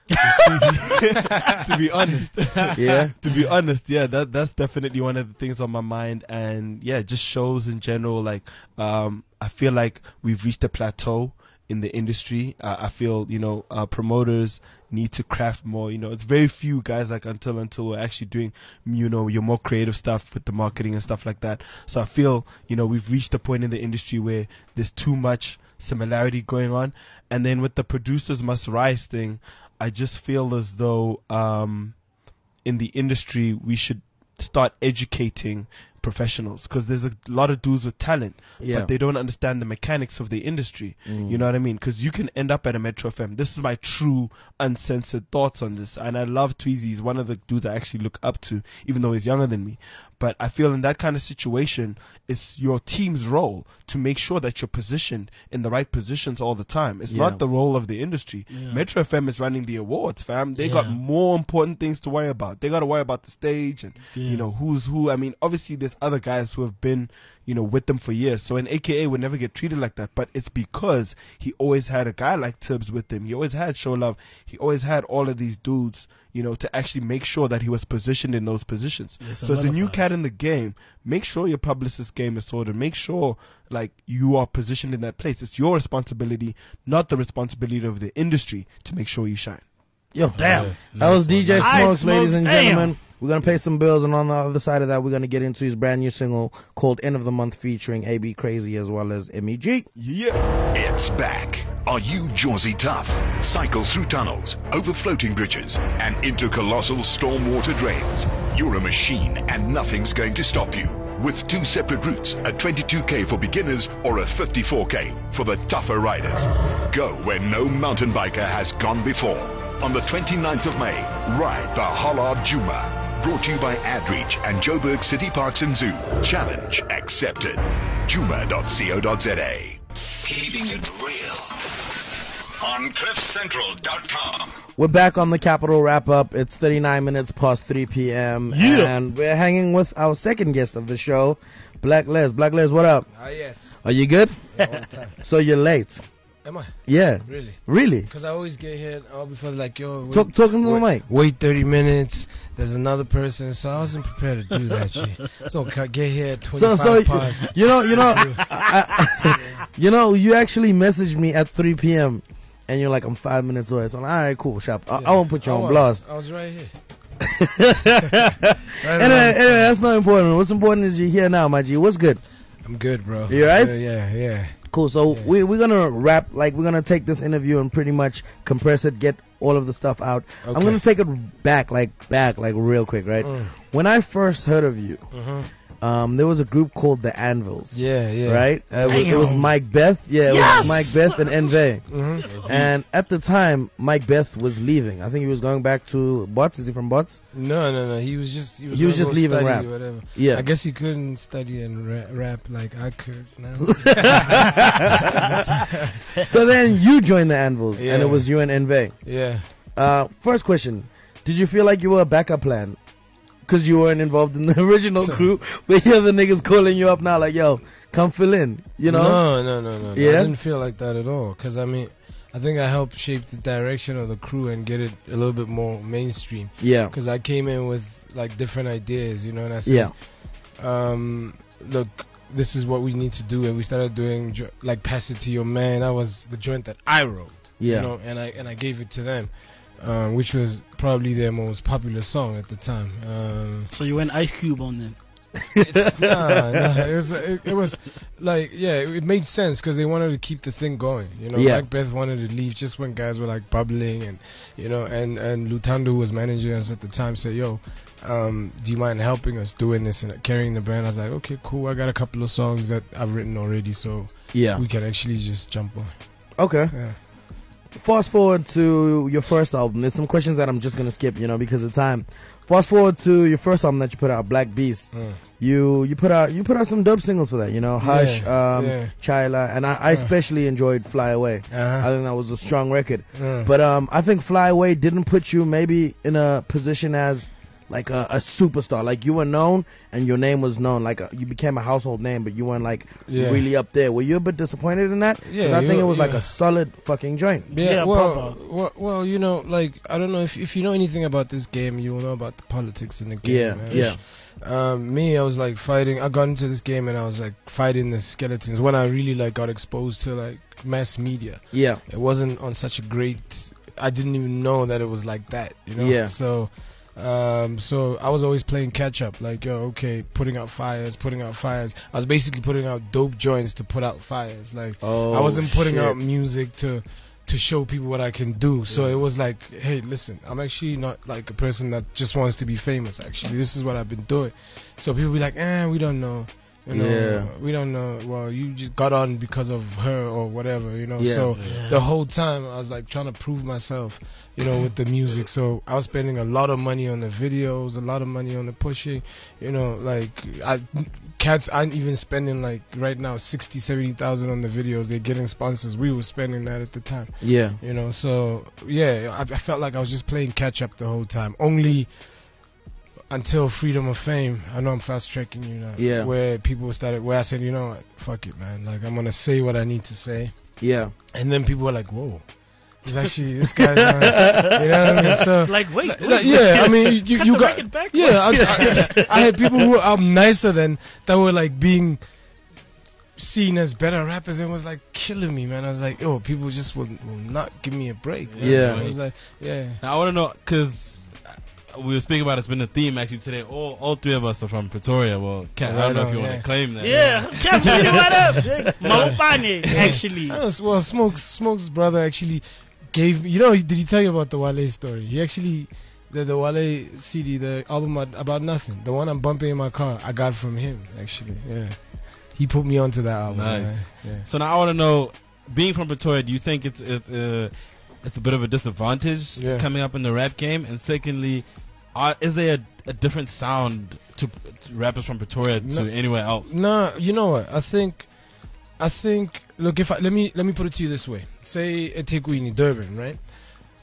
to be honest. Yeah. To be honest, yeah, that that's definitely one of the things on my mind, and yeah, just shows in general. Like, um, I feel like we've reached a plateau in the industry. Uh, I feel, you know, uh, promoters need to craft more. You know, it's very few guys like Until Until are actually doing, you know, your more creative stuff with the marketing and stuff like that. So I feel, you know, we've reached a point in the industry where there's too much similarity going on. And then with the producers must rise thing, I just feel as though um, in the industry we should start educating professionals, because there's a lot of dudes with talent, Yeah. but they don't understand the mechanics of the industry. Mm. You know what I mean? Because you can end up at a Metro F M. This is my true uncensored thoughts on this, and I love Tweezy. He's one of the dudes I actually look up to, even though he's younger than me. But I feel in that kind of situation, it's your team's role to make sure that you're positioned in the right positions all the time. It's Yeah. not the role of the industry. Yeah. Metro F M is running the awards, fam. They got Yeah. more important things to worry about. They got to worry about the stage and, Yeah. you know, who's who. I mean, obviously there's other guys who have been, you know, with them for years. So an A K A would never get treated like that. But it's because he always had a guy like Tibbs with him. He always had Show Love. He always had all of these dudes, you know, to actually make sure that he was positioned in those positions. Yes, so as a new solidified. cat in the game, make sure your publicist game is sorted. Make sure, like, you are positioned in that place. It's your responsibility, not the responsibility of the industry, to make sure you shine. Yo, Damn. that was D J Alright, Smokes, ladies Smokes, and damn. gentlemen. We're gonna pay some bills, and on the other side of that, we're gonna get into his brand new single called "End of the Month," featuring A B Crazy as well as M E G. Yeah. It's back. Are you Jersey tough? Cycle through tunnels, over floating bridges, and into colossal stormwater drains. You're a machine, and nothing's going to stop you. With two separate routes, a twenty-two K for beginners or a fifty-four K for the tougher riders. Go where no mountain biker has gone before. On the twenty-ninth of May, ride the Hollard Juma. Brought to you by AdReach and Joburg City Parks and Zoo. Challenge accepted. Juma dot co dot za. Keeping it real. On cliff central dot com. We're back on the Capital Wrap Up. It's thirty-nine minutes past three p.m. Yeah. And we're hanging with our second guest of the show, Black Les. Black Les, what up? Ah, yes. Are you good? Yeah, all the time. So you're late. Am I? Yeah. Really? Really? Because I always get hit all before like, yo, wait, Talk, talking to wait, the mic. Wait thirty minutes. There's another person, so I wasn't prepared to do that shit. So ca- get here at So, twenty-five so past. you know, you know, I, I, you know, you actually messaged me at three p.m. and you're like, I'm five minutes away. So I'm like, all right, cool, shop. I, Yeah. I won't put you I on was, blast. I was right here. anyway, anyway, that's not important. What's important is you're here now, my G. What's good? I'm good, bro. You right? Yeah, yeah, yeah. Cool. So Yeah. we we're gonna wrap, like we're gonna take this interview and pretty much compress it, get all of the stuff out. I'm Okay. gonna take it back, like back, like real quick, right? Mm. When I first heard of you, Mhm. um, there was a group called the Anvils. Yeah, yeah. Right? Uh, it, was, it was Damn. Mike Beth. Yeah, it Yes! was Mike Beth and Envy. Mhm. And at the time, Mike Beth was leaving. I think he was going back to Bots. Is he from Bots? No, no, no. He was just he was, He was gonna just go leaving study rap. or whatever. Yeah. I guess he couldn't study and ra- rap like I could now. So then you joined the Anvils, and Yeah. it was you and Envy. Yeah. Uh, first question: did you feel like you were a backup plan? Because you weren't involved in the original So- crew, but here the niggas calling you up now, like, yo, come fill in. You know? No, no, no, no. no. Yeah? I didn't feel like that at all. Because I mean, I think I helped shape the direction of the crew and get it a little bit more mainstream. Yeah. Because I came in with like different ideas, you know, and I said, Yeah. um, look, this is what we need to do, and we started doing jo- like Pass It to Your Man. That was the joint that I wrote, Yeah. you know, and I and I gave it to them, um, which was probably their most popular song at the time. Um, So you went Ice Cube on them. it's, nah, nah, it was it, it was like yeah, it, it made sense because they wanted to keep the thing going. You know, Yeah. Mike Beth wanted to leave just when guys were like bubbling, and you know, and and Lutando, who was managing us at the time, said, "Yo, um, do you mind helping us doing this and carrying the brand?" I was like, "Okay, cool. I got a couple of songs that I've written already, so Yeah. we can actually just jump on." Okay. Yeah. Fast forward to your first album. There's some questions that I'm just gonna skip, you know, because of time. Fast forward to your first album that you put out, Black Beast. Mm. You you put out you put out some dope singles for that, you know, Hush, Yeah, um, yeah. Chyla, and I, I Yeah. especially enjoyed Fly Away. I Uh-huh. think that was a strong record. Mm. But um, I think Fly Away didn't put you maybe in a position as like a, a superstar. Like you were known and your name was known. Like a, you became a household name, but you weren't like Yeah. really up there. Were you a bit disappointed in that? 'Cause Yeah, I think you- it was like yeah. a solid fucking joint. Yeah, Yeah, well, proper. well, well, you know, like I don't know if if you know anything about this game, you will know about the politics in the game. Yeah, man. yeah. Um, me, I was like fighting. I got into this game and I was like fighting the skeletons when I really like got exposed to like mass media. Yeah, It wasn't on such a great. I didn't even know that it was like that. You know. Yeah. So. Um, so I was always playing catch up, like yo, okay, putting out fires, putting out fires. I was basically putting out dope joints to put out fires. Like Oh, I wasn't putting shit. out music to to show people what I can do. So it was like, hey, listen, I'm actually not like a person that just wants to be famous. Actually, this is what I've been doing. So people be like, eh, we don't know. You know, Yeah. we don't know. Well, you just got on because of her or whatever, you know. Yeah. So Yeah. the whole time I was like trying to prove myself, you know, with the music. So I was spending a lot of money on the videos, a lot of money on the pushing, you know, like I cats aren't even spending like right now sixty, seventy thousand on the videos. They're getting sponsors. We were spending that at the time, yeah, you know. So yeah, I, I felt like I was just playing catch up the whole time. Only until Freedom of Fame, I know I'm fast tracking you now. Yeah. Where people started, where I said, you know what, fuck it, man. Like I'm gonna say what I need to say, yeah. and then people were like, whoa, he's actually this guy's, uh, you know what I mean? So Like, wait, wait. like, yeah, I mean, you Cut you the got record back? yeah. I, I, I had people who were um, nicer than that were like being seen as better rappers and was like killing me, man. I was like, oh, people just will, will not give me a break. Yeah. I was like, yeah. Now, I want to know, because we were speaking about, it's been a theme actually today. All all three of us are from Pretoria. Well, Kat, I don't know if you Right on, want yeah. to claim that. Yeah, Cap City, what up? Malopane, actually. I was- well, Smokes Smokes brother actually gave me. You know, did he tell you about the Wale story? He actually the the Wale C D, the album Ad- About Nothing, the one I'm bumping in my car, I got from him actually. Yeah, he put me onto that album. Nice. man. Yeah. So now I want to know, being from Pretoria, do you think it's it's uh, it's a bit of a disadvantage Yeah. coming up in the rap game? And secondly, are, is there a, a different sound to, to rappers from Pretoria No. to anywhere else? No, you know what? I think, I think. Look, if I, let me let me put it to you this way. Say eThekwini, Durban, right?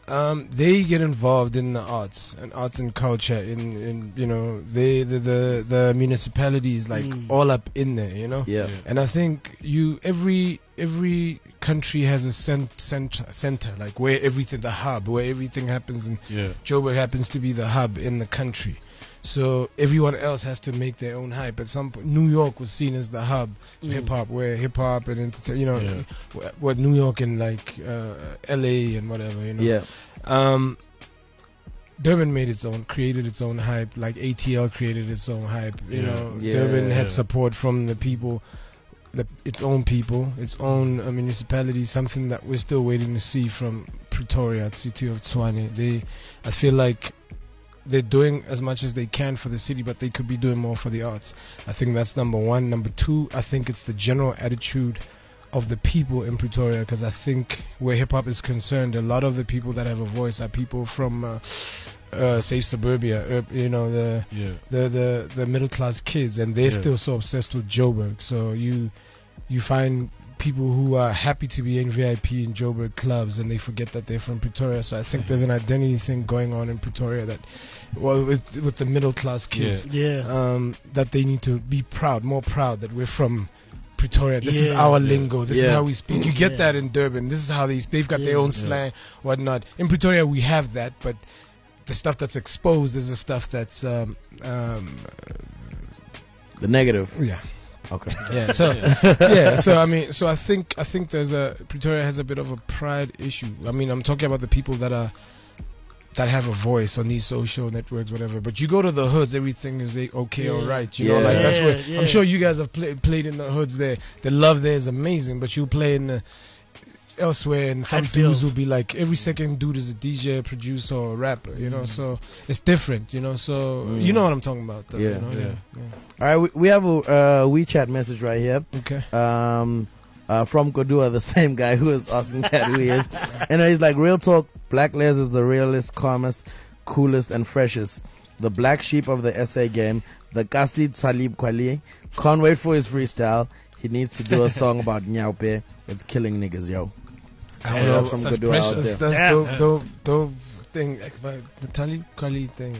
Um, they get involved in the arts and arts and culture. In, in you know, they the the, the municipalities like Mm. all up in there. You know. Yeah. Yeah. And I think you every every country has a cent, center center like where everything the hub where everything happens, and Yeah. Joburg happens to be the hub in the country. So everyone else has to make their own hype. At some point, New York was seen as the hub Mm. hip hop, where hip hop and entertain, you know, Yeah. wh- what New York and like uh, L A and whatever, you know. Yeah. Um, Durban made its own, created its own hype. Like A T L created its own hype. You Yeah. know, Yeah. Durban had Yeah. support from the people, the, its own people, its own uh, municipality. Something that we're still waiting to see from Pretoria, city of Tshwane. They, I feel like they're doing as much as they can for the city, but they could be doing more for the arts. I think that's number one. Number two, I think it's the general attitude of the people in Pretoria, because I think where hip hop is concerned, a lot of the people that have a voice are people from, uh, uh, say, suburbia, uh, you know, the Yeah. the the, the middle class kids, and they're Yeah. still so obsessed with Joburg. So you you find people who are happy to be in V I P in Joburg clubs, and they forget that they're from Pretoria. So I think there's an identity thing going on in Pretoria that, well, with with the middle class kids, Yeah. um, that they need to be proud, more proud that we're from Pretoria. This is Yeah. our Yeah. lingo. This is Yeah. how we speak. You get Yeah. that in Durban. This is how they they've got their Yeah. own Yeah. slang, whatnot. In Pretoria, we have that, but the stuff that's exposed is the stuff that's um, um, The negative. yeah. Okay. Yeah, so yeah, so I mean, so I think I think there's a Pretoria has a bit of a pride issue. I mean, I'm talking about the people that are that have a voice on these social networks, whatever. But you go to the hoods, everything is eh, okay, Yeah. all right. You know, Yeah. like that's Yeah, where yeah. I'm sure you guys have play, played in the hoods there. The love there is amazing, but you play in the elsewhere, and some Hatfield. dudes will be like every second dude is a D J, producer, or rapper. You know, so it's different. You know, so Mm. you know what I'm talking about. Though, Yeah. you know? Yeah. yeah. All right. We, we have a uh, WeChat message right here. Okay. Um, uh, from Kodua, the same guy who is asking that who he is. And he's like, real talk, Black Les is the realest, calmest, coolest, and freshest. The black sheep of the S A game. The Kasi Talib Kweli. Can't wait for his freestyle. He needs to do a song about Nyaupe. It's killing niggas, yo. I So don't know, that's from such Kodua out precious. there. That's Yeah. dope, dope, dope thing. like, But the Talib Kweli thing.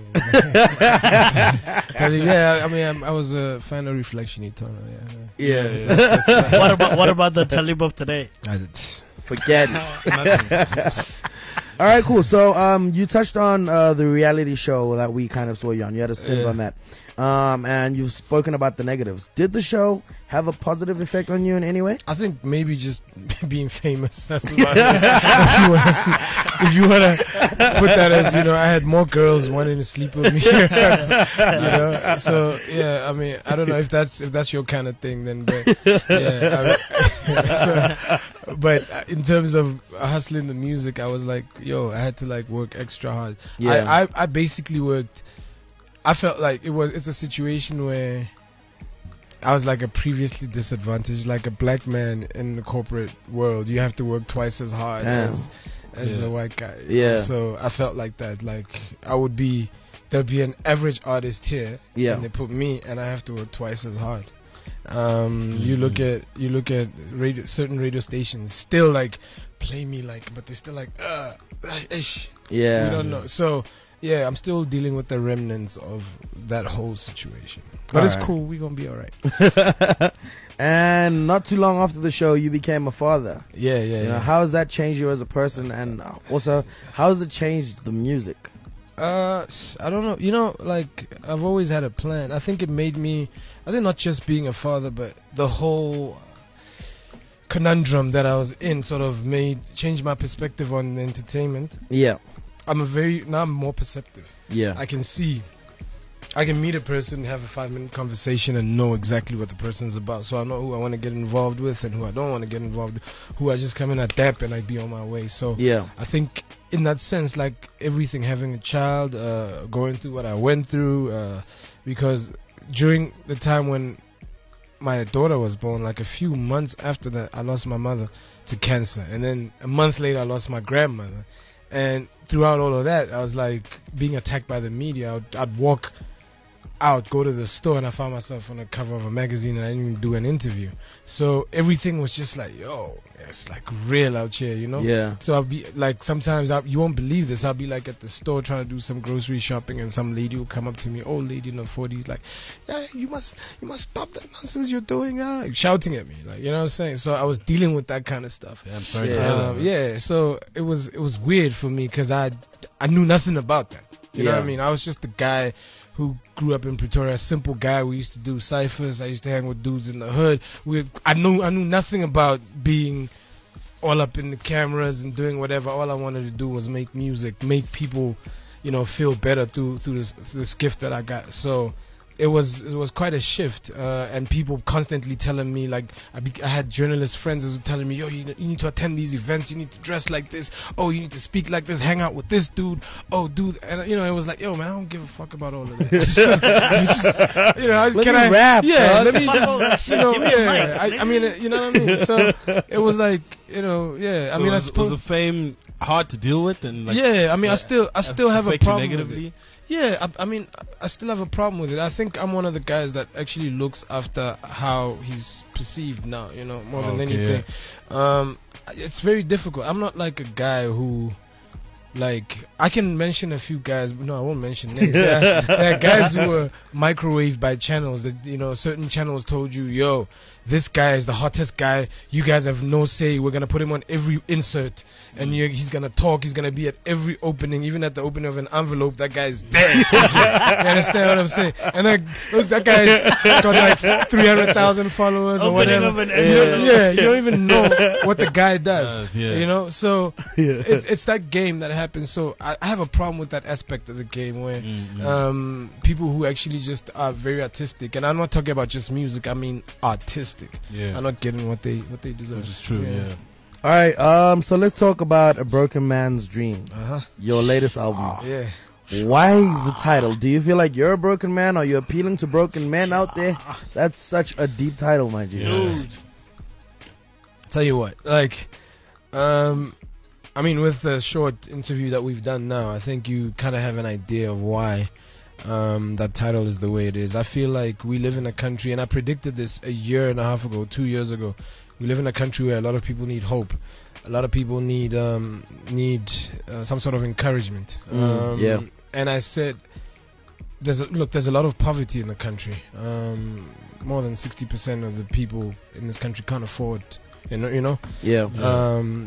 Talib, yeah, I mean, I'm, I was a fan of Reflection Eternal. Yeah, Yeah. What about what about the Talib of today? yeah. Forget it. All right, cool. So, um, you touched on uh, the reality show that we kind of saw you on. You had a stint Yeah. on that, um, and you've spoken about the negatives. Did the show have a positive effect on you in any way? I think maybe just being famous. That's about it. If you want to see, if you want to put that as, you know, I had more girls wanting to sleep with me. you know, so yeah. I mean, I don't know if that's if that's your kind of thing, then. But yeah. I mean, so, but uh, in terms of hustling the music, I was like, yo, I had to like work extra hard. Yeah. I, I I basically worked. I felt like it was it's a situation where I was like a previously disadvantaged, like a black man in the corporate world. You have to work twice as hard Damn. as as Yeah. the white guy. Yeah. So I felt like that. Like I would be there'd be an average artist here, Yeah. and they put me, and I have to work twice as hard. Um, you look at you look at radio, certain radio stations still like play me like, but they're still like, uh, ish. Yeah. You don't know. So yeah, I'm still dealing with the remnants of that whole situation. But it's Alright. cool. We're gonna be alright. And not too long after the show, you became a father. Yeah, yeah. You know, yeah. how has that changed you as a person, and also how has it changed the music? Uh, s- I don't know. You know, like I've always had a plan. I think it made me. I think not just being a father, but the whole conundrum that I was in sort of made changed my perspective on entertainment. Yeah. I'm a very now I'm more perceptive. Yeah. I can see. I can meet a person, have a five minute conversation, and know exactly what the person's about. So I know who I want to get involved with and who I don't want to get involved with, who I just come in at dap and I be on my way. So Yeah. I think in that sense, like everything, having a child, uh, going through what I went through, uh, because during the time when my daughter was born, like a few months after that, I lost my mother to cancer. And then a month later, I lost my grandmother. And throughout all of that, I was like being attacked by the media. I'd, I'd walk out, go to the store, and I found myself on the cover of a magazine, and I didn't even do an interview. So everything was just like, yo, it's like real out here, you know? Yeah. So I'll be like, sometimes I'll, you won't believe this. I'll be like at the store trying to do some grocery shopping, and some lady will come up to me, old lady in her forties, like, yeah, you must, you must stop that nonsense you're doing, uh, shouting at me, like, you know what I'm saying? So I was dealing with that kind of stuff. Yeah, I'm sorry to Yeah. hear that, Um, man. yeah, so it was it was weird for me because I I knew nothing about that. You know Yeah. what I mean? I was just a guy who grew up in Pretoria, a simple guy. We used to do ciphers. I used to hang with dudes in the hood. We I knew I knew nothing about being all up in the cameras and doing whatever. All I wanted to do was make music, make people, you know, feel better through through this, through this gift that I got. So. It was it was quite a shift, uh, and people constantly telling me, like, I, be, I had journalist friends who were telling me, yo, you, you need to attend these events, you need to dress like this, oh, you need to speak like this, hang out with this dude, oh, dude, and you know, it was like, yo, man, I don't give a fuck about all of that. I just, I just, you know, I just, Let can me I rap, Yeah, dog. let me Fuck all that just, you shit. know, Give me a yeah, mic, I, I nigga. mean, uh, you know what I mean. So it was like, you know, yeah, I So mean, I was, suppose, was the fame hard to deal with? And like, yeah, I mean, I uh, still, I still have a affect you problem with negatively? it. Yeah, I, I mean, I still have a problem with it. I think I'm one of the guys that actually looks after how he's perceived now, you know, more than Okay, anything. Um, it's very difficult. I'm not like a guy who, like, I can mention a few guys, but no, I won't mention names. There are, there are guys who were microwaved by channels that, you know, certain channels told you, yo, this guy is the hottest guy. You guys have no say. We're going to put him on every insert. And you, he's going to talk. He's going to be at every opening, even at the opening of an envelope. That guy's there. You understand what I'm saying? And that, those, that guy's got like three hundred thousand followers or Opening whatever. of an yeah, envelope. yeah, you don't even know what the guy does. Does, yeah. You know? So Yeah. it's it's that game that happens. So I, I have a problem with that aspect of the game where Mm, mm. um, people who actually just are very artistic, and I'm not talking about just music. I mean artistic. Yeah. Are not getting what they what they deserve. Which is true, yeah. All right, um, so let's talk about A Broken Man's Dream, Uh huh. your latest album. Yeah. Why the title? Do you feel like you're a broken man? Are you appealing to broken men out there? That's such a deep title, my G. Dude. Tell you what, like, um, I mean, with the short interview that we've done now, I think you kind of have an idea of why um, that title is the way it is. I feel like we live in a country, and I predicted this a year and a half ago, two years ago. We live in a country where a lot of people need hope. A lot of people need um, need uh, some sort of encouragement. Mm, um, yeah. And I said, there's a, look, there's a lot of poverty in the country. Um, more than sixty percent of the people in this country can't afford, you know, you know. Yeah. Um,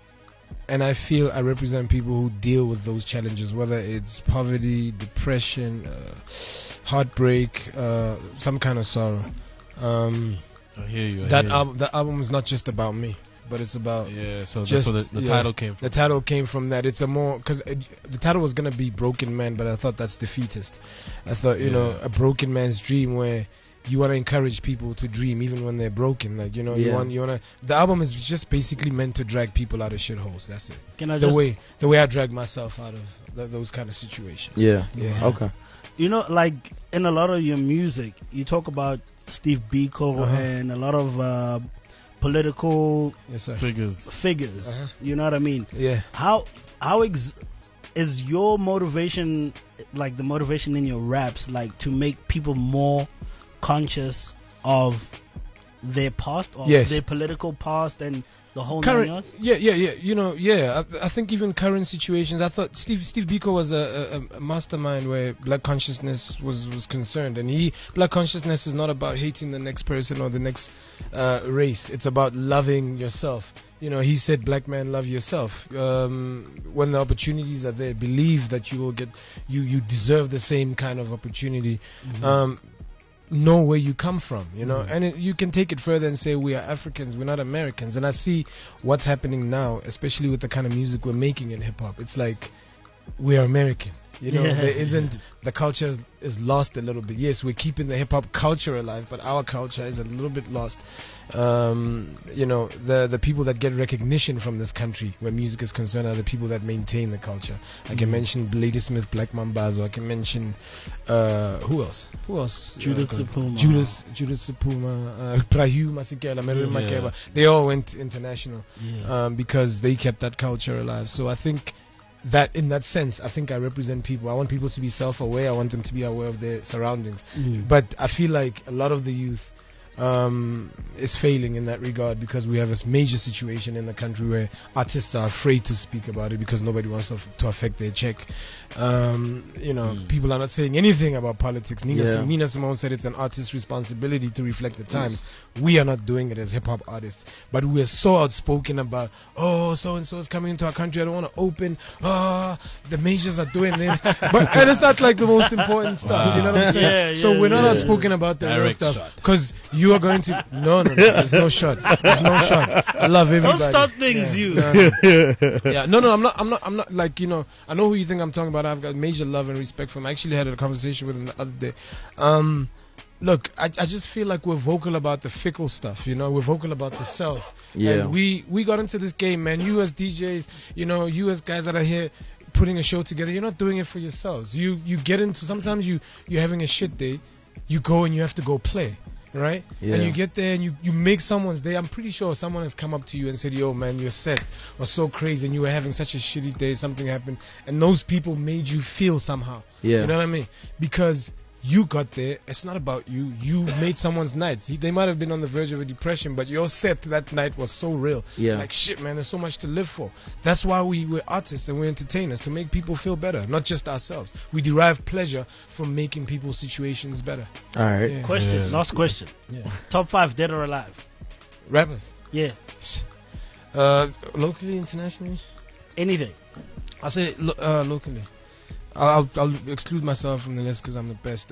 and I feel I represent people who deal with those challenges, whether it's poverty, depression, uh, heartbreak, uh, some kind of sorrow. Um, I hear you. I that hear you. album, that album is not just about me, but it's about Yeah, so just that's where the, the yeah, title came from. The title came from that. It's a more because the title was gonna be Broken Man, but I thought that's defeatist. I thought you know Yeah. a broken man's dream where you want to encourage people to dream even when they're broken. Like you know you Yeah. want you want to. The album is just basically meant to drag people out of shitholes. That's it. Can I The just, way the way I drag myself out of th- those kind of situations. Yeah. Yeah. Okay. you know, like in a lot of your music, you talk about Steve Biko Uh-huh. and a lot of uh, political Yes sir. Figures. figures. Uh-huh. You know what I mean? Yeah. How how ex- is your motivation, like the motivation in your raps, like to make people more conscious of their past, or Yes. their political past, and the whole nine Current, yards? yeah, yeah, yeah. You know, yeah. I, I think even current situations. I thought Steve Steve Biko was a, a, a mastermind where black consciousness was, was concerned, and he black consciousness is not about hating the next person or the next uh, race. It's about loving yourself. You know, he said, "Black man, love yourself." Um, when the opportunities are there, believe that you will get. You you deserve the same kind of opportunity. Mm-hmm. Um, know where you come from, you know, and it, you can take it further and say we are Africans, we're not Americans. And I see what's happening now, especially with the kind of music we're making in hip hop. It's like we are American, you know. Yeah. There isn't the culture is, is lost a little bit. Yes, we're keeping the hip hop culture alive, but our culture is a little bit lost. Um, you know, the the people that get recognition from this country where music is concerned are the people that maintain the culture. I can mention Ladysmith, Black Mambazo. I can mention uh, who else? Who else? Judith Uh, Sepuma. Judith, Judith Sepuma, uh, Prahu Masekela, Merlin Yeah. Makeba. They all went international Yeah. um, because they kept that culture alive. So I think that in that sense, I think I represent people. I want people to be self-aware. I want them to be aware of their surroundings. Mm. But I feel like a lot of the youth um, is failing in that regard because we have a major situation in the country where artists are afraid to speak about it because nobody wants to, f- to affect their check. Um, you know, Mm. people are not saying anything about politics. Nina, Yeah. Nina Simone said it's an artist's responsibility to reflect the times. We are not doing it as hip-hop artists, but we are so outspoken about, oh, so-and-so is coming into our country, I don't want to open, oh, the majors are doing this, but and it's not like the most important stuff, you know what I'm saying? Yeah, so yeah, we're not yeah. outspoken about the real Direct stuff, shot. because you are going to, no, no, no, there's no shot, there's no shot, I love everybody. Don't start things, Yeah. you. No, no. yeah, no, no, I'm not, I'm not, I'm not like, you know, I know who you think I'm talking about. I've got major love and respect for him. I actually had a conversation with him the other day. Um, look, I, I just feel like we're vocal about the fickle stuff, you know, we're vocal about the self. Yeah. And we, we got into this game, man. You as D Js, you know, you as guys that are here putting a show together, you're not doing it for yourselves. You, you get into, sometimes you, you're having a shit day, you go and you have to go play. Right? Yeah. And you get there and you, you make someone's day. I'm pretty sure someone has come up to you and said, yo, man, your set was so crazy and you were having such a shitty day, something happened. And those people made you feel somehow. Yeah. You know what I mean? Because you got there. It's not about you. You made someone's night. He, they might have been on the verge of a depression, but your set that night was so real. Yeah. Like, shit, man, there's so much to live for. That's why we, we're artists and we're entertainers, to make people feel better, not just ourselves. We derive pleasure from making people's situations better. All right. Yeah. Question, Yeah. last question. Yeah. Top five, dead or alive? Rappers. Yeah, Uh, locally, internationally? anything. I'll say lo- uh, locally. I'll, I'll I'll exclude myself from the list because I'm the best.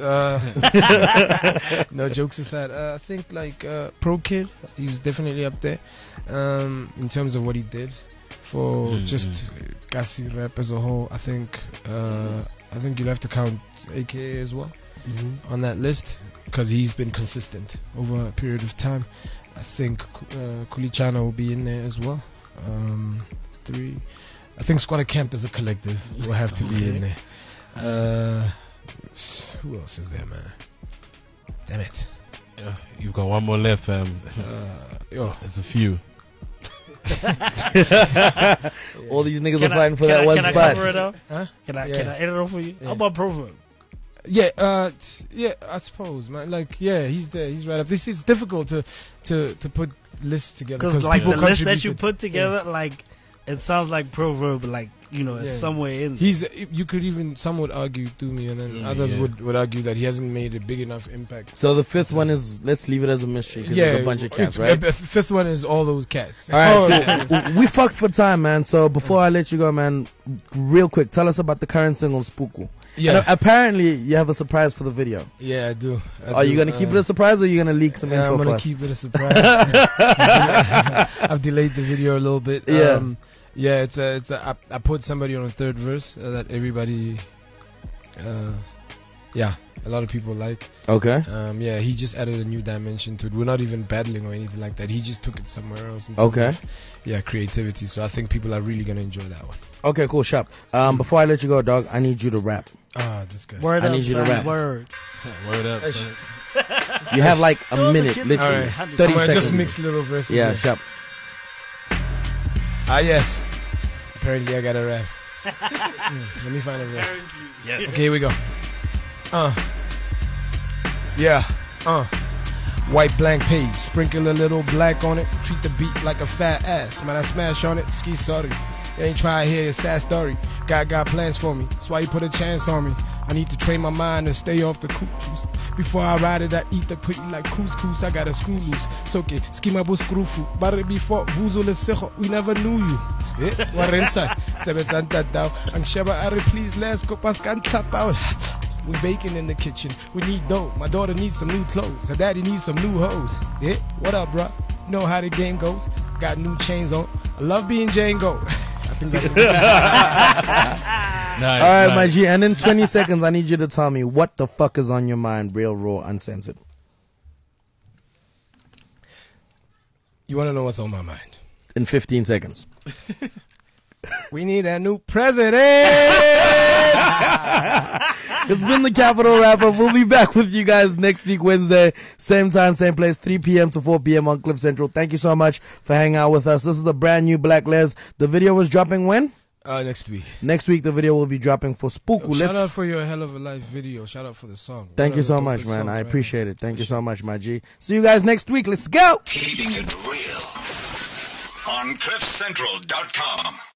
Uh, no, jokes aside, uh, I think like uh, Pro Kid, he's definitely up there um, in terms of what he did for Mm, just Kasi rap as a whole. I think uh, I think you'll have to count A K A as well on that list because he's been consistent over a period of time. I think uh, Kulichana will be in there as well. Um, three. I think Squatter Camp as a collective will have to be in there. Uh, who else is there, man? Damn it. Yeah, you've got one more left, fam. Uh, yo. There's a few. All these niggas Can are I- fighting for can that I- one can I spot. cover it up? Huh? Can I Yeah. can I edit it off for you? Yeah. How about Proverb? Yeah, uh, t- yeah, I suppose, man. Like, yeah, he's there. He's right up. This is difficult to to to put lists together Because like people the list that you contributed. put together, like it sounds like Proverb, like you know, it's Yeah. somewhere in. He's. You could even some would argue through me, and then Through me, others yeah. would, would argue that he hasn't made a big enough impact. So the fifth one is, let's leave it as a mystery because Yeah, there's a bunch of it's- cats, right? uh, fifth one is all those cats. All right, cool. we fucked for time, man. So before I let you go, man, real quick, tell us about the current single, Spooku. Yeah. And apparently, you have a surprise for the video. Yeah, I do. I Are do. you gonna keep Uh, it a surprise, or are you gonna leak some yeah, info I'm for gonna us? keep it a surprise. I've delayed the video a little bit. Yeah. Um, yeah, it's a, it's a, I, I put somebody on a third verse uh, that everybody, uh, yeah, a lot of people like. Okay. Um, yeah, he just added a new dimension to it. We're not even battling or anything like that. He just took it somewhere else. in terms Okay. of, yeah, creativity. So I think people are really gonna enjoy that one. Okay, cool, sharp. Um, before I let you go, dog, I need you to rap. Ah, this guy. Word I up, need you to son, rap. Word. Word up, son. You have like a Show the minute, kid- literally, All right. thirty I'm gonna seconds. just mix little verses. Yeah, in. sharp. Ah, yes. Apparently, I got a rap. Hmm, let me find a verse. Yes. Okay, here we go. Uh. Yeah. Uh. White blank page, sprinkle a little black on it. Treat the beat like a fat ass. Man, I smash on it. Ski sorry. They ain't trying to hear your sad story. God got plans for me. That's why you put a chance on me. I need to train my mind and stay off the cruise. Before I ride it, I eat the putty like couscous. I got a screw loose. So okay, skima bu screwfu. But before vuzo le secho, we never knew you. Eh, warensa. Sebetanta dao. Ang sheba are please let's go paskan tap out. We baking in the kitchen. We need dough. My daughter needs some new clothes. Her daddy needs some new hoes. Yeah, what up, bro? You know how the game goes. Got new chains on. I love being Django. I think that's Nice, All right, my nice. G. And in twenty seconds, I need you to tell me what the fuck is on your mind, real, raw, uncensored. You want to know what's on my mind? In fifteen seconds. We need a new president. It's been the Capital Wrap Up. We'll be back with you guys next week, Wednesday. Same time, same place, three p.m. to four p.m. on Clip Central. Thank you so much for hanging out with us. This is the brand new Black Les. The video was dropping when? Uh, next week. Next week, the video will be dropping for Spooku. Shout Let's- out for your Hell of a Life video. Shout out for the song. Thank One you of the so much, dopest man. songs I right appreciate now. it. Thank you so much, my G. See you guys next week. Let's go. Keeping it real on cliff central dot com.